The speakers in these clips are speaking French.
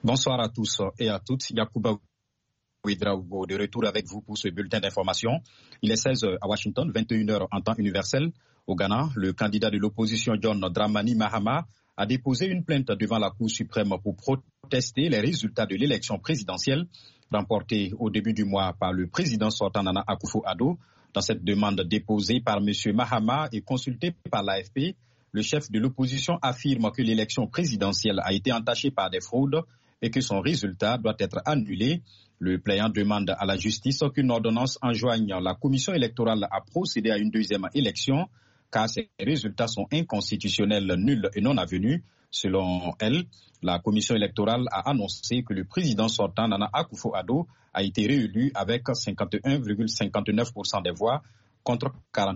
Bonsoir à tous et à toutes. Yacouba Ouedraogo de retour avec vous pour ce bulletin d'information. Il est 16h à Washington, 21h en temps universel. Au Ghana, le candidat de l'opposition John Dramani Mahama a déposé une plainte devant la Cour suprême pour protester les résultats de l'élection présidentielle remportée au début du mois par le président sortant Nana Akufo-Addo. Dans cette demande déposée par M. Mahama et consultée par l'AFP, le chef de l'opposition affirme que l'élection présidentielle a été entachée par des fraudes et que son résultat doit être annulé. Le plaignant demande à la justice qu'une ordonnance enjoigne la commission électorale à procéder à une deuxième élection, car ces résultats sont inconstitutionnels, nuls et non avenus. Selon elle, la commission électorale a annoncé que le président sortant, Nana Akufo-Addo, a été réélu avec 51,59% des voix contre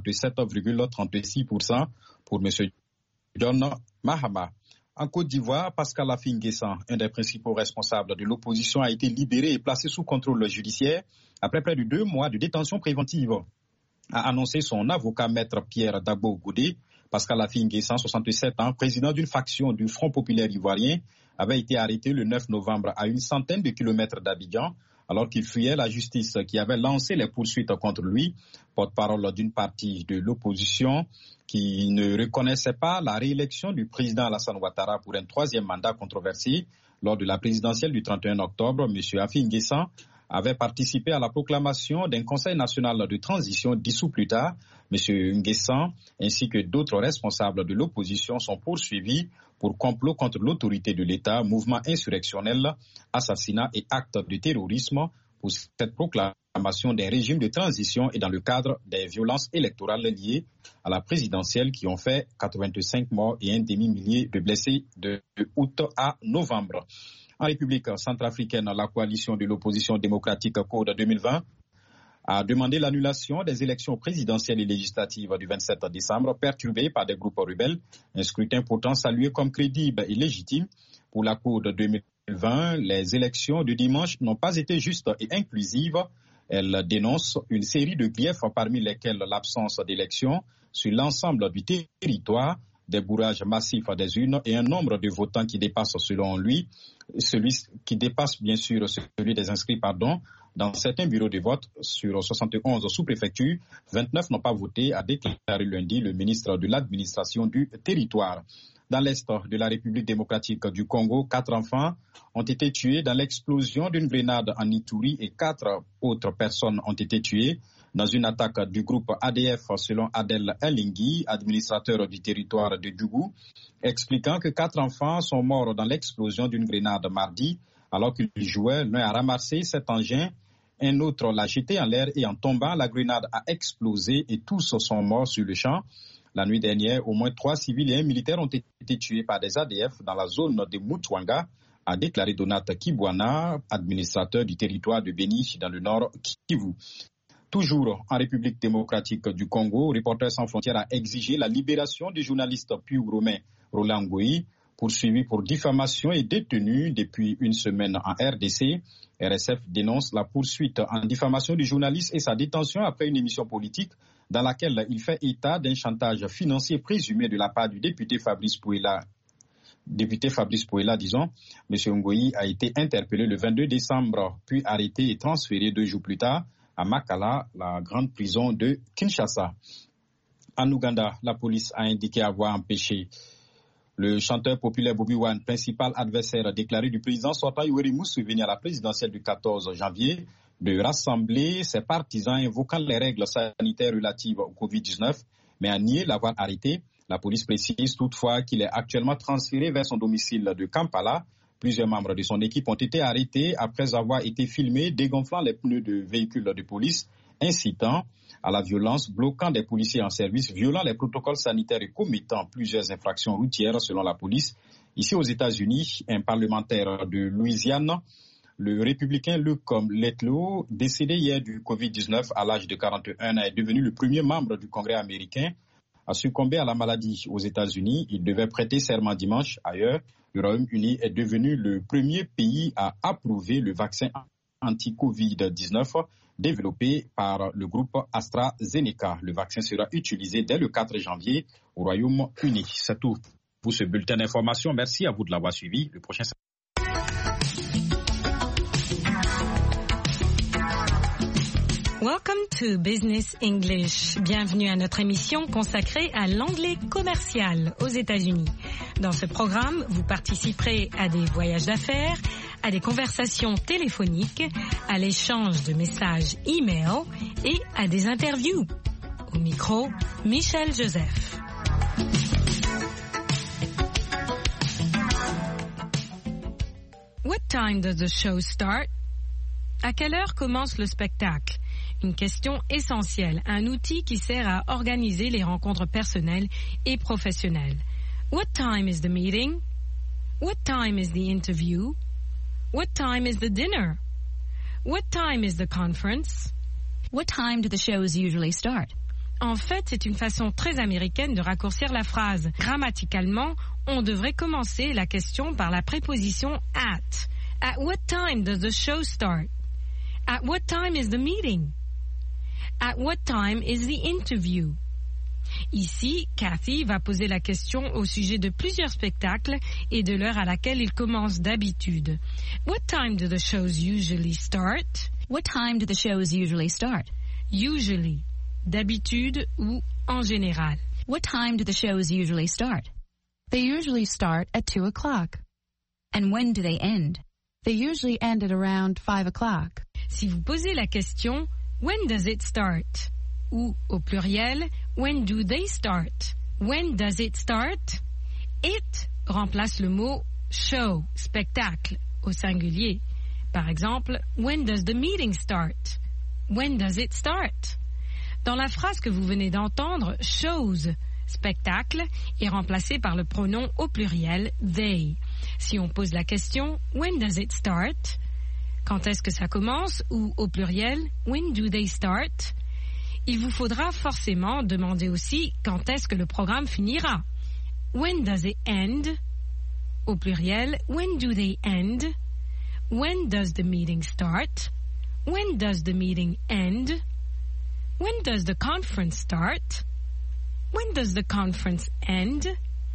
47,36% pour M. John Mahama. En Côte d'Ivoire, Pascal Affi-N'Guessan, un des principaux responsables de l'opposition, a été libéré et placé sous contrôle judiciaire après près de 2 mois de détention préventive, a annoncé son avocat maître Pierre Dagbo Goudé. Pascal Affi-N'Guessan, 67 ans, président d'une faction du Front populaire ivoirien, avait été arrêté le 9 novembre à une centaine de kilomètres d'Abidjan, alors qu'il fuyait la justice qui avait lancé les poursuites contre lui, porte-parole d'une partie de l'opposition qui ne reconnaissait pas la réélection du président Alassane Ouattara pour un 3e mandat controversé. Lors de la présidentielle du 31 octobre, M. Affi-N'Guessan avait participé à la proclamation d'un conseil national de transition dissous plus tard. M. N'Guessan ainsi que d'autres responsables de l'opposition sont poursuivis pour complot contre l'autorité de l'État, mouvement insurrectionnel, assassinat et actes de terrorisme pour cette proclamation d'un régime de transition et dans le cadre des violences électorales liées à la présidentielle qui ont fait 85 morts et un demi-millier de blessés de août à novembre. En République centrafricaine, la coalition de l'opposition démocratique CODE 2020 a demandé l'annulation des élections présidentielles et législatives du 27 décembre, perturbées par des groupes rebelles. Un scrutin pourtant salué comme crédible et légitime. Pour la CODE 2020, les élections de dimanche n'ont pas été justes et inclusives. Elle dénonce une série de griefs, parmi lesquels l'absence d'élections sur l'ensemble du territoire, des bourrages massifs des urnes et un nombre de votants qui dépasse, selon lui, celui des inscrits, dans certains bureaux de vote. Sur 71 sous-préfectures, 29 n'ont pas voté, a déclaré lundi le ministre de l'administration du territoire. Dans l'est de la République démocratique du Congo, 4 enfants ont été tués dans l'explosion d'une grenade en Ituri et 4 autres personnes ont été tuées dans une attaque du groupe ADF, selon Adel Elingui, administrateur du territoire de Djougou, expliquant que 4 enfants sont morts dans l'explosion d'une grenade mardi alors qu'ils jouaient. L'un a ramassé cet engin, un autre l'a jeté en l'air et en tombant, la grenade a explosé et tous sont morts sur le champ. La nuit dernière, au moins 3 civils et 1 militaire ont été tués par des ADF dans la zone de Mutwanga, a déclaré Donat Kibwana, administrateur du territoire de Beni dans le nord Kivu. Toujours en République démocratique du Congo, Reporters sans frontières a exigé la libération du journaliste Piou-Romain Roland Ngoï, poursuivi pour diffamation et détenu depuis une semaine en RDC. RSF dénonce la poursuite en diffamation du journaliste et sa détention après une émission politique dans laquelle il fait état d'un chantage financier présumé de la part du député Fabrice Pouela. M. Ngoï a été interpellé le 22 décembre, puis arrêté et transféré 2 jours plus tard à Makala, la grande prison de Kinshasa. En Ouganda, la police a indiqué avoir empêché le chanteur populaire Bobi Wine, principal adversaire déclaré du président sortant Yoweri Museveni à la présidentielle du 14 janvier, de rassembler ses partisans invoquant les règles sanitaires relatives au Covid-19, mais a nié l'avoir arrêté. La police précise toutefois qu'il est actuellement transféré vers son domicile de Kampala. Plusieurs membres de son équipe ont été arrêtés après avoir été filmés dégonflant les pneus de véhicules de police, incitant à la violence, bloquant des policiers en service, violant les protocoles sanitaires et commettant plusieurs infractions routières selon la police. Ici aux États-Unis, un parlementaire de Louisiane, le républicain Luke Letlow, décédé hier du Covid-19 à l'âge de 41 ans, est devenu le premier membre du Congrès américain à succomber à la maladie aux États-Unis. Il devait prêter serment dimanche. Ailleurs, le Royaume-Uni est devenu le premier pays à approuver le vaccin anti-Covid-19 développé par le groupe AstraZeneca. Le vaccin sera utilisé dès le 4 janvier au Royaume-Uni. C'est tout pour ce bulletin d'information. Merci à vous de l'avoir suivi. Le prochain Welcome to Business English. Bienvenue à notre émission consacrée à l'anglais commercial aux États-Unis. Dans ce programme, vous participerez à des voyages d'affaires, à des conversations téléphoniques, à l'échange de messages e-mail et à des interviews. Au micro, Michel Joseph. What time does the show start? À quelle heure commence le spectacle? Une question essentielle, un outil qui sert à organiser les rencontres personnelles et professionnelles. What time is the meeting? What time is the interview? What time is the dinner? What time is the conference? What time do the shows usually start? En fait, c'est une façon très américaine de raccourcir la phrase. Grammaticalement, on devrait commencer la question par la préposition at. At what time does the show start? At what time is the meeting? At what time is the interview? Ici, Kathy va poser la question au sujet de plusieurs spectacles et de l'heure à laquelle ils commencent d'habitude. What time do the shows usually start? What time do the shows usually start? Usually, d'habitude ou en général. What time do the shows usually start? They usually start at 2 o'clock. And when do they end? They usually end at around 5 o'clock. Si vous posez la question, when does it start? Ou, au pluriel, when do they start? When does it start? It remplace le mot show, spectacle, au singulier. Par exemple, when does the meeting start? When does it start? Dans la phrase que vous venez d'entendre, shows, spectacle, est remplacé par le pronom au pluriel they. Si on pose la question, when does it start? Quand est-ce que ça commence? Ou au pluriel, when do they start? Il vous faudra forcément demander aussi quand est-ce que le programme finira. When does it end? Au pluriel, when do they end? When does the meeting start? When does the meeting end? When does the conference start? When does the conference end?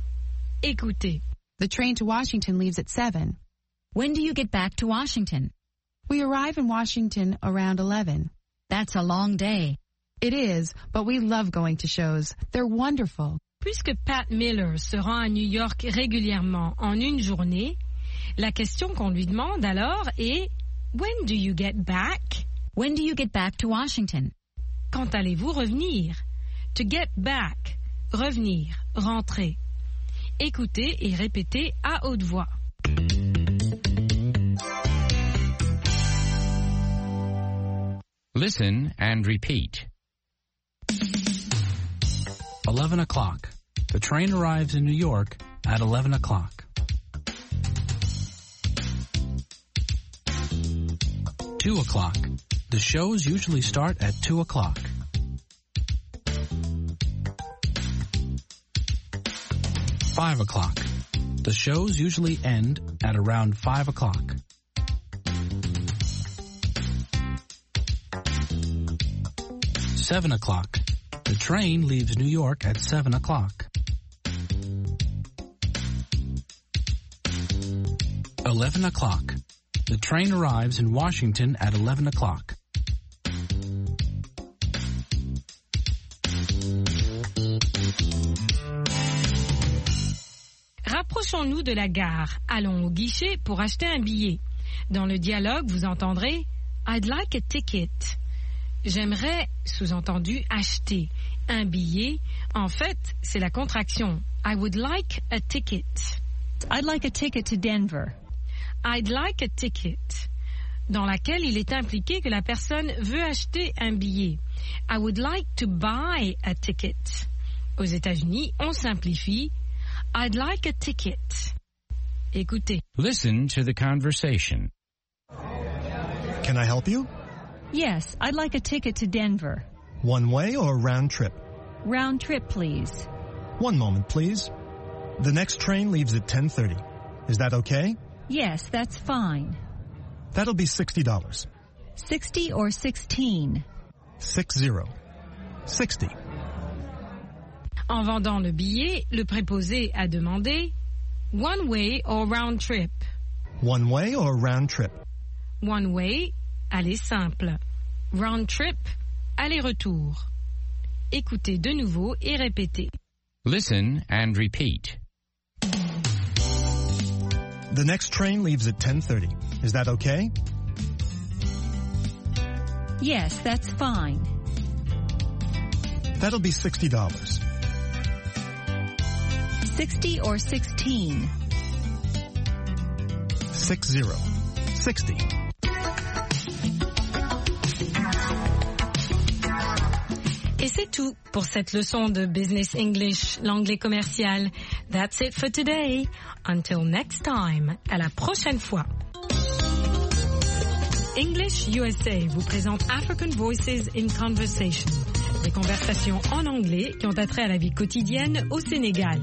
Écoutez. The train to Washington leaves at 7. When do you get back to Washington? We arrive in Washington around 11. That's a long day. It is, but we love going to shows. They're wonderful. Puisque Pat Miller se rend à New York régulièrement en une journée, la question qu'on lui demande alors est « When do you get back? » When do you get back to Washington? Quand allez-vous revenir? To get back, revenir, rentrer. Écoutez et répétez à haute voix. Listen and repeat. 11 o'clock. The train arrives in New York at 11 o'clock. 2 o'clock. The shows usually start at 2 o'clock. 5 o'clock. The shows usually end at around 5 o'clock. 7 o'clock. The train leaves New York at 7 o'clock. 11 o'clock. The train arrives in Washington at 11 o'clock. Rapprochons-nous de la gare. Allons au guichet pour acheter un billet. Dans le dialogue, vous entendrez « I'd like a ticket ». J'aimerais, sous-entendu, acheter un billet. En fait, c'est la contraction « I would like a ticket ». I'd like a ticket to Denver. I'd like a ticket, dans laquelle il est impliqué que la personne veut acheter un billet. I would like to buy a ticket. Aux États-Unis, on simplifie I'd like a ticket. Écoutez. Listen to the conversation. Can I help you? Yes, I'd like a ticket to Denver. One way or round trip? Round trip, please. One moment, please. The next train leaves at 10:30. Is that okay? Yes, that's fine. That'll be $60. 60 or 16? 60. 60. En vendant le billet, le préposé a demandé one way or round trip. One way or round trip? One way, aller simple. round trip, aller-retour. Écoutez de nouveau et répétez. Listen and repeat. The next train leaves at 10:30. Is that okay? Yes, that's fine. That'll be $60. 60 or 16? 60. Et c'est tout pour cette leçon de Business English, l'anglais commercial. That's it for today. Until next time. À la prochaine fois. English USA vous présente African Voices in Conversation. Des conversations en anglais qui ont attrait à la vie quotidienne au Sénégal.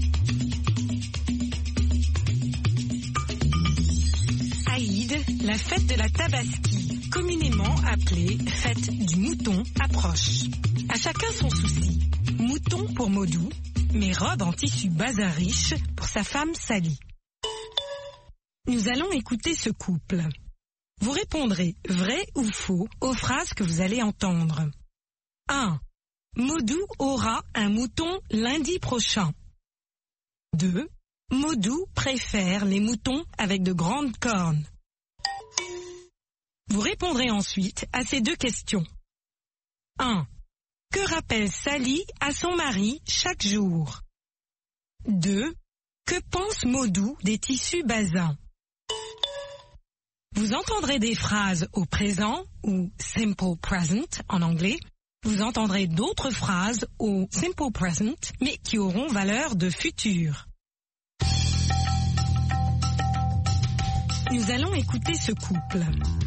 Aïd, la fête de la Tabaski, communément appelée fête du mouton, approche. À chacun son souci. Mouton pour Modou, mais robe en tissu bazin riche pour sa femme Sally. Nous allons écouter ce couple. Vous répondrez vrai ou faux aux phrases que vous allez entendre. 1. Modou aura un mouton lundi prochain. 2. Modou préfère les moutons avec de grandes cornes. Vous répondrez ensuite à ces deux questions. 1. Que rappelle Sally à son mari chaque jour? 2. Que pense Modou des tissus bazins? Vous entendrez des phrases au présent ou simple present en anglais. Vous entendrez d'autres phrases au simple present mais qui auront valeur de futur. Nous allons écouter ce couple.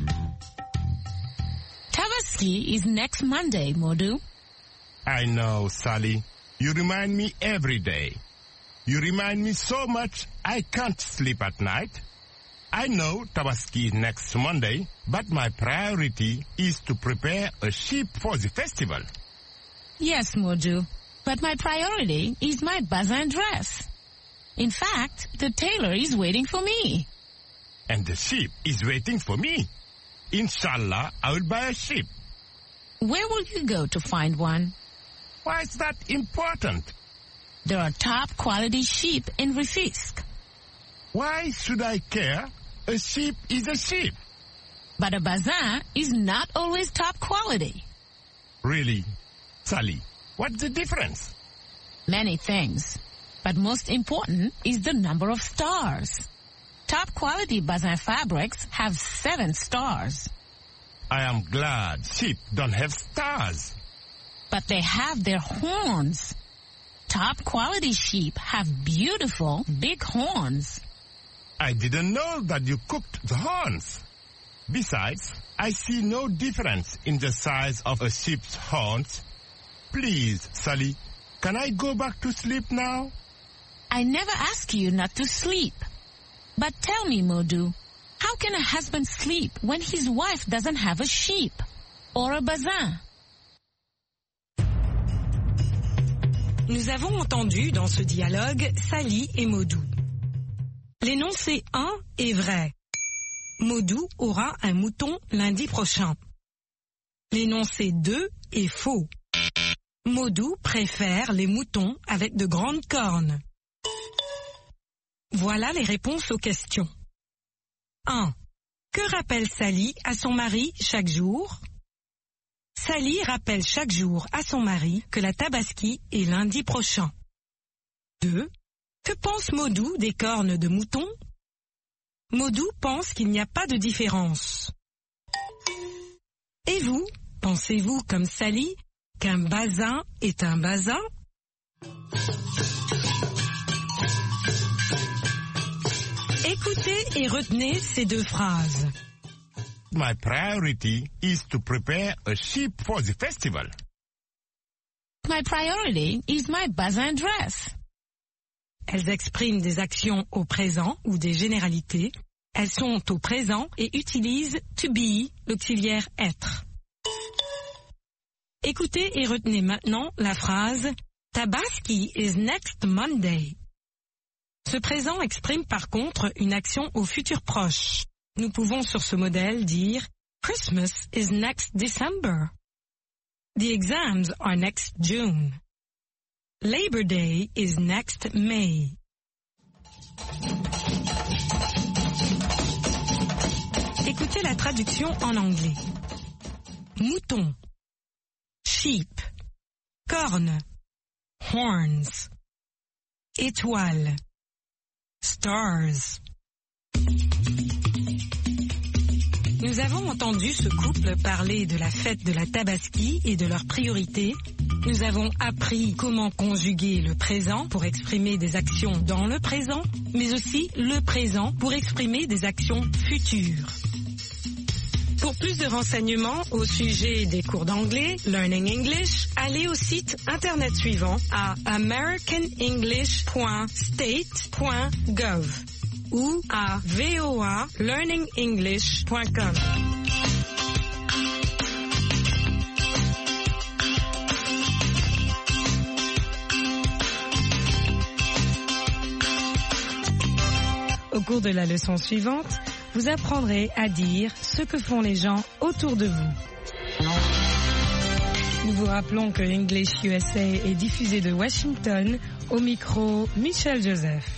Tabaski is next Monday, Modou. I know, Sally. You remind me every day. You remind me so much I can't sleep at night. I know Tabaski is next Monday, but my priority is to prepare a sheep for the festival. Yes, Modou, but my priority is my bazin dress. In fact, the tailor is waiting for me. And the sheep is waiting for me. Inshallah, I will buy a sheep. Where will you go to find one? Why is that important? There are top quality sheep in Rufisque. Why should I care? A sheep is a sheep. But a bazin is not always top quality. Really? Sally, what's the difference? Many things. But most important is the number of stars. Top quality bazin fabrics have 7 stars. I am glad sheep don't have stars. But they have their horns. Top quality sheep have beautiful big horns. I didn't know that you cooked the horns. Besides, I see no difference in the size of a sheep's horns. Please, Sally, can I go back to sleep now? I never ask you not to sleep. But tell me, Modou, how can a husband sleep when his wife doesn't have a sheep or a bazin? Nous avons entendu dans ce dialogue Sally et Modou. L'énoncé 1 est vrai. Modou aura un mouton lundi prochain. L'énoncé 2 est faux. Modou préfère les moutons avec de grandes cornes. Voilà les réponses aux questions. 1. Que rappelle Sally à son mari chaque jour? Sally rappelle chaque jour à son mari que la Tabaski est lundi prochain. 2. Que pense Modou des cornes de mouton? Modou pense qu'il n'y a pas de différence. Et vous, pensez-vous comme Sally qu'un bazin est un bazin? Écoutez et retenez ces deux phrases. My priority is to prepare a sheep for the festival. My priority is my bazin dress. Elles expriment des actions au présent ou des généralités. Elles sont au présent et utilisent to be, l'auxiliaire être. Écoutez et retenez maintenant la phrase Tabaski is next Monday. Ce présent exprime par contre une action au futur proche. Nous pouvons sur ce modèle dire Christmas is next December. The exams are next June. Labor Day is next May. Écoutez la traduction en anglais. Mouton, sheep, corne, horns, étoile, stars. Nous avons entendu ce couple parler de la fête de la Tabaski et de leurs priorités. Nous avons appris comment conjuguer le présent pour exprimer des actions dans le présent, mais aussi le présent pour exprimer des actions futures. Pour plus de renseignements au sujet des cours d'anglais, Learning English, allez au site internet suivant à americanenglish.state.gov ou à voalearningenglish.com. Au cours de la leçon suivante, vous apprendrez à dire ce que font les gens autour de vous. Nous vous rappelons que English USA est diffusé de Washington, au micro Michel Joseph.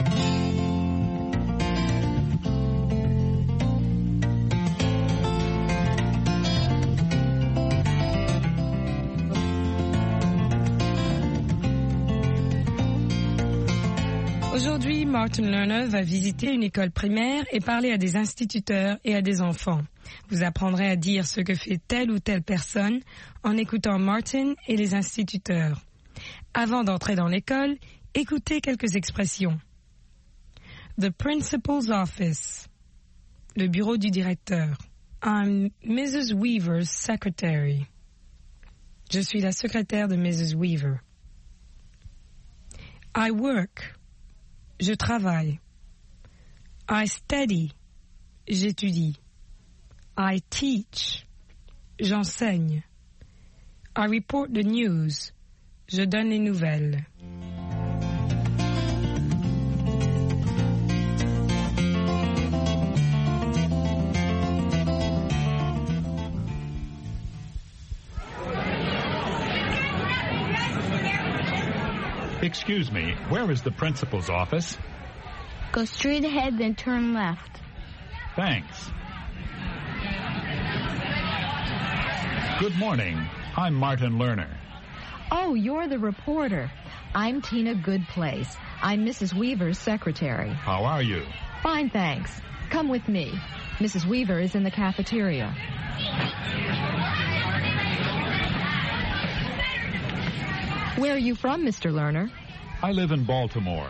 Aujourd'hui, Martin Lerner va visiter une école primaire et parler à des instituteurs et à des enfants. Vous apprendrez à dire ce que fait telle ou telle personne en écoutant Martin et les instituteurs. Avant d'entrer dans l'école, écoutez quelques expressions. The principal's office. Le bureau du directeur. I'm Mrs. Weaver's secretary. Je suis la secrétaire de Mrs. Weaver. I work. Je travaille. I study. J'étudie. I teach. J'enseigne. I report the news. Je donne les nouvelles. Excuse me, where is the principal's office? Go straight ahead, then turn left. Thanks. Good morning. I'm Martin Lerner. Oh, you're the reporter. I'm Tina Goodplace. I'm Mrs. Weaver's secretary. How are you? Fine, thanks. Come with me. Mrs. Weaver is in the cafeteria. Where are you from, Mr. Lerner? I live in Baltimore.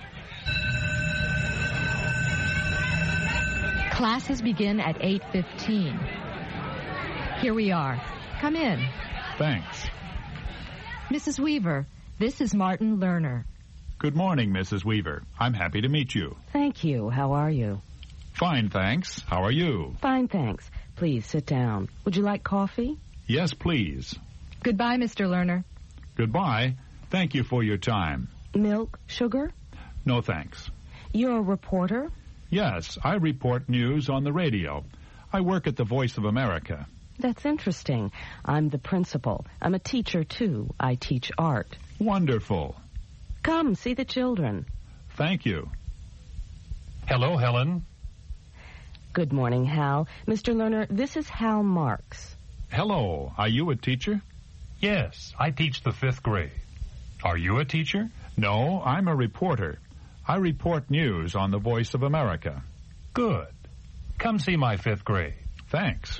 Classes begin at 8:15. Here we are. Come in. Thanks. Mrs. Weaver, this is Martin Lerner. Good morning, Mrs. Weaver. I'm happy to meet you. Thank you. How are you? Fine, thanks. How are you? Fine, thanks. Please sit down. Would you like coffee? Yes, please. Goodbye, Mr. Lerner. Goodbye. Thank you for your time. Milk, sugar? No, thanks. You're a reporter? Yes, I report news on the radio. I work at the Voice of America. That's interesting. I'm the principal. I'm a teacher, too. I teach art. Wonderful. Come, see the children. Thank you. Hello, Helen. Good morning, Hal. Mr. Lerner, this is Hal Marks. Hello. Are you a teacher? Yes, I teach the 5th grade. Are you a teacher? No, I'm a reporter. I report news on the Voice of America. Good. Come see my 5th grade. Thanks.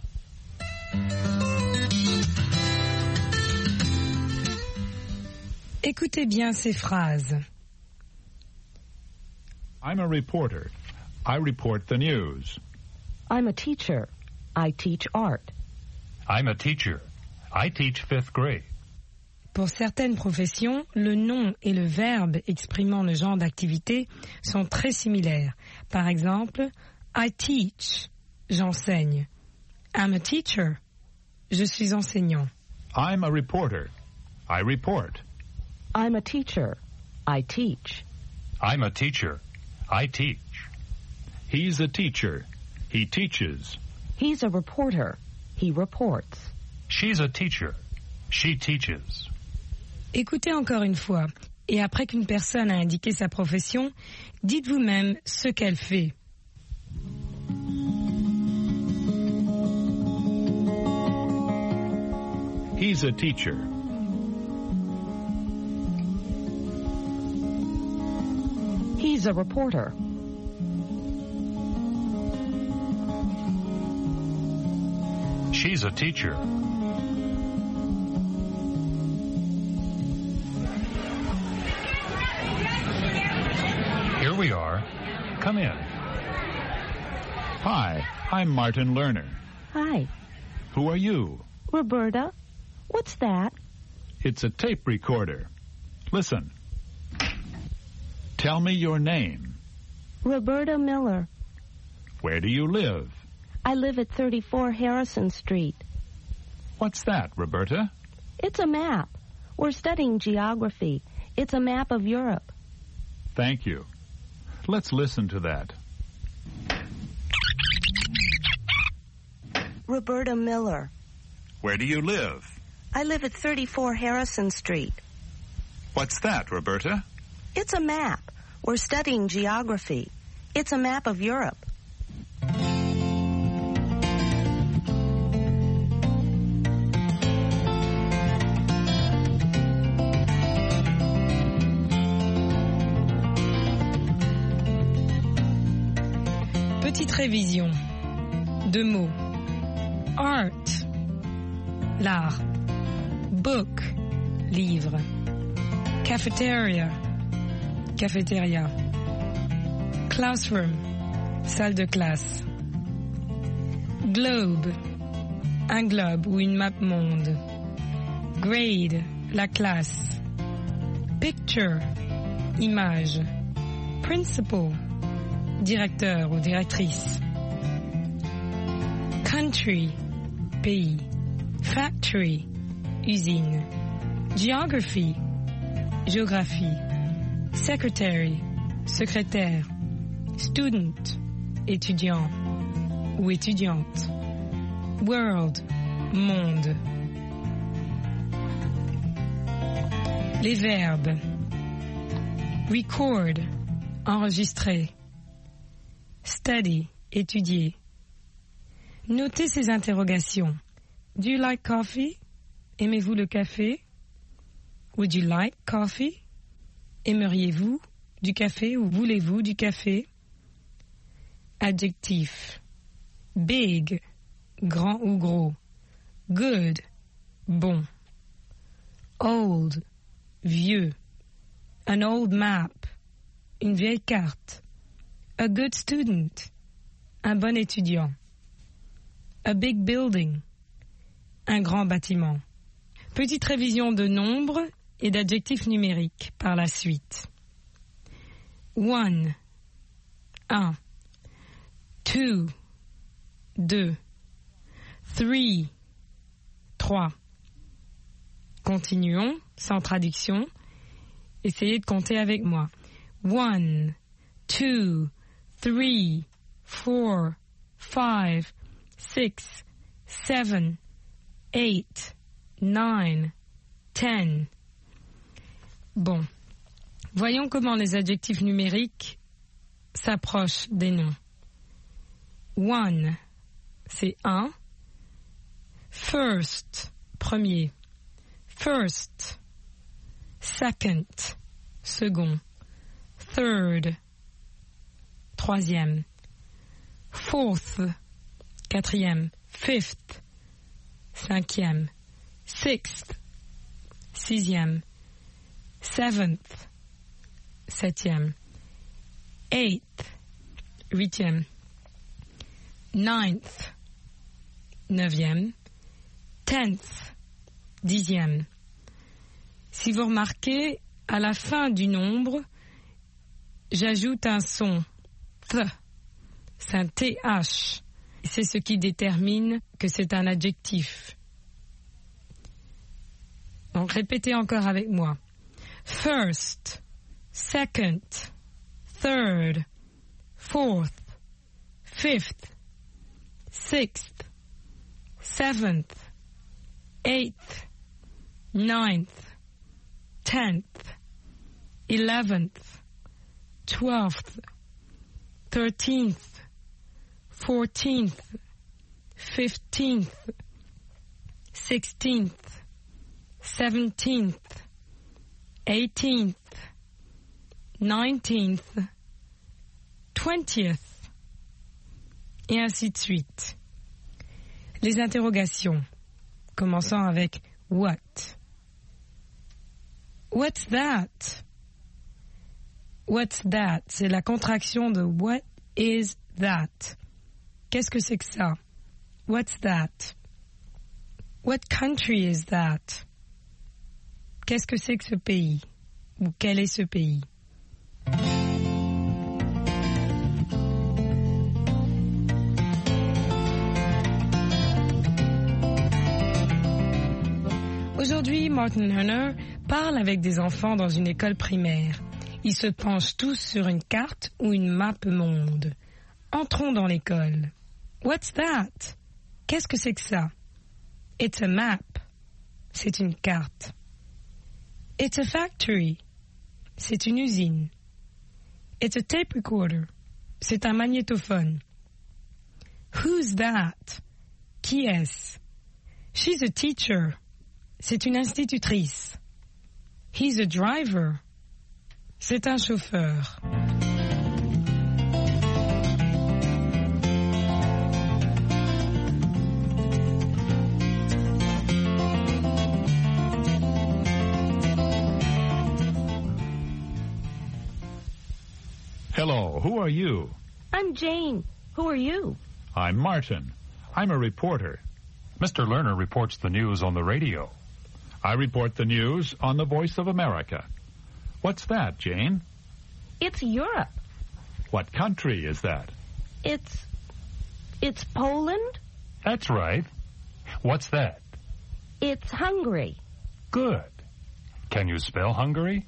Écoutez bien ces phrases. I'm a reporter. I report the news. I'm a teacher. I teach art. I'm a teacher. I teach 5th grade. Pour certaines professions, le nom et le verbe exprimant le genre d'activité sont très similaires. Par exemple, I teach, j'enseigne. I'm a teacher, je suis enseignant. I'm a reporter. I report. I'm a teacher. I teach. I'm a teacher. I teach. He's a teacher. He teaches. He's a reporter. He reports. She's a teacher. She teaches. Écoutez encore une fois. Et après qu'une personne a indiqué sa profession, dites vous-même ce qu'elle fait. He's a teacher. He's a reporter. She's a teacher. Here we are. Come in. Hi, I'm Martin Lerner. Hi. Who are you? Roberta. What's that? It's a tape recorder. Listen. Tell me your name. Roberta Miller. Where do you live? I live at 34 Harrison Street. What's that, Roberta? It's a map. We're studying geography. It's a map of Europe. Thank you. Let's listen to that. Roberta Miller. Where do you live? I live at 34 Harrison Street. What's that, Roberta? It's a map. We're studying geography. It's a map of Europe. Petite révision. 2 mots. Art, l'art. Book, livre. Cafeteria, cafétéria. Classroom, salle de classe. Globe, un globe ou une map monde. Grade, la classe. Picture, image. Principal, directeur ou directrice. Country, pays. Factory, usine. Geography, géographie. Secretary, secrétaire. Student, étudiant ou étudiante. World, monde. Les verbes. Record, enregistrer. Study, étudier. Notez ces interrogations. Do you like coffee? Aimez-vous le café? Would you like coffee? Aimeriez-vous du café ou voulez-vous du café? Adjectif. Big, grand ou gros. Good, bon. Old, vieux. An old map, une vieille carte. A good student, un bon étudiant. A big building, un grand bâtiment. Petite révision de nombres et d'adjectifs numériques par la suite. 1, 1. 2, 2. 3, 3. Continuons, sans traduction. Essayez de compter avec moi. 1, 2, 3, 4, 5, 6, 7, 8, 9, 10. Bon. Voyons comment les adjectifs numériques s'approchent des noms. 1, c'est un. First, premier. First. Second, second. Third, troisième. Fourth, quatrième. Fifth, cinquième. Sixth, sixième. Seventh, septième. Eighth, huitième. Ninth, neuvième. Tenth, dixième. Si vous remarquez, à la fin du nombre, j'ajoute un son. Th. C'est un TH. C'est ce qui détermine que c'est un adjectif. Donc répétez encore avec moi. First, second, third, fourth, fifth, 6th, 7th, 8th, 9th, 10th, 11th, 12th, 13th, 14th, 15th, 16th, 17th, 18th, 19th, 20th, et ainsi de suite. Les interrogations, commençant avec what. What's that? What's that? C'est la contraction de what is that? Qu'est-ce que c'est que ça? What's that? What country is that? Qu'est-ce que c'est que ce pays? Ou quel est ce pays? Aujourd'hui, Martin Hunter parle avec des enfants dans une école primaire. Ils se penchent tous sur une carte ou une map monde. Entrons dans l'école. What's that? Qu'est-ce que c'est que ça? It's a map. C'est une carte. It's a factory. C'est une usine. It's a tape recorder. C'est un magnétophone. Who's that? Qui est-ce? She's a teacher. C'est une institutrice. He's a driver. C'est un chauffeur. Hello, who are you? I'm Jane. Who are you? I'm Martin. I'm a reporter. Mr. Lerner reports the news on the radio. I report the news on the Voice of America. What's that, Jane? It's Europe. What country is that? It's Poland? That's right. What's that? It's Hungary. Good. Can you spell Hungary?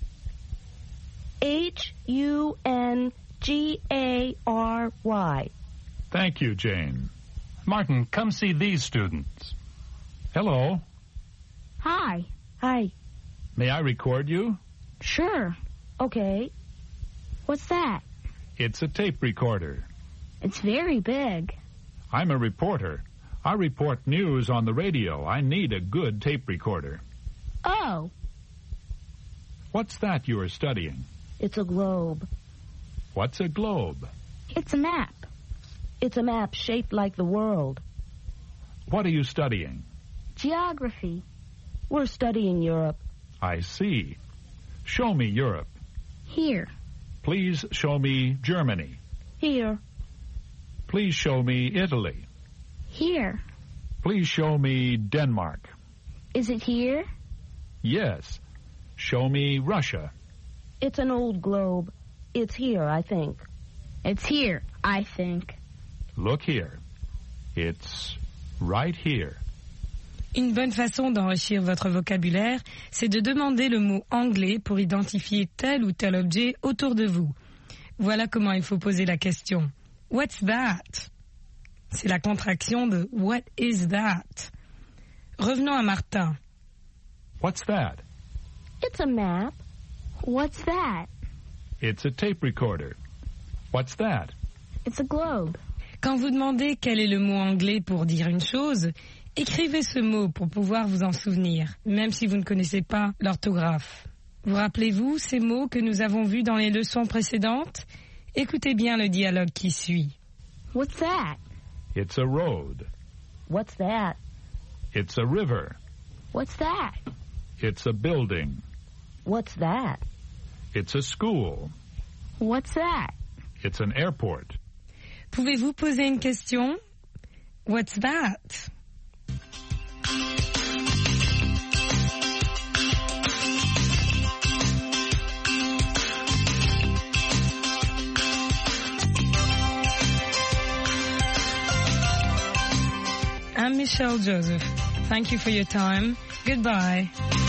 H-U-N-G-A-R-Y. Thank you, Jane. Martin, come see these students. Hello. Hi. Hi. May I record you? Sure. Okay. What's that? It's a tape recorder. It's very big. I'm a reporter. I report news on the radio. I need a good tape recorder. Oh. What's that you are studying? It's a globe. What's a globe? It's a map. It's a map shaped like the world. What are you studying? Geography. We're studying Europe. I see. Show me Europe. Here. Please show me Germany. Here. Please show me Italy. Here. Please show me Denmark. Is it here? Yes. Show me Russia. It's an old globe. It's here, I think. It's here, I think. Look here. It's right here. Une bonne façon d'enrichir votre vocabulaire, c'est de demander le mot anglais pour identifier tel ou tel objet autour de vous. Voilà comment il faut poser la question. What's that? C'est la contraction de What is that? Revenons à Martin. What's that? It's a map. What's that? It's a tape recorder. What's that? It's a globe. Quand vous demandez quel est le mot anglais pour dire une chose, écrivez ce mot pour pouvoir vous en souvenir, même si vous ne connaissez pas l'orthographe. Vous rappelez-vous ces mots que nous avons vus dans les leçons précédentes? Écoutez bien le dialogue qui suit. What's that? It's a road. What's that? It's a river. What's that? It's a building. What's that? It's a school. What's that? It's an airport. Pouvez-vous poser une question? What's that? I'm Michelle Joseph. Thank you for your time. Goodbye.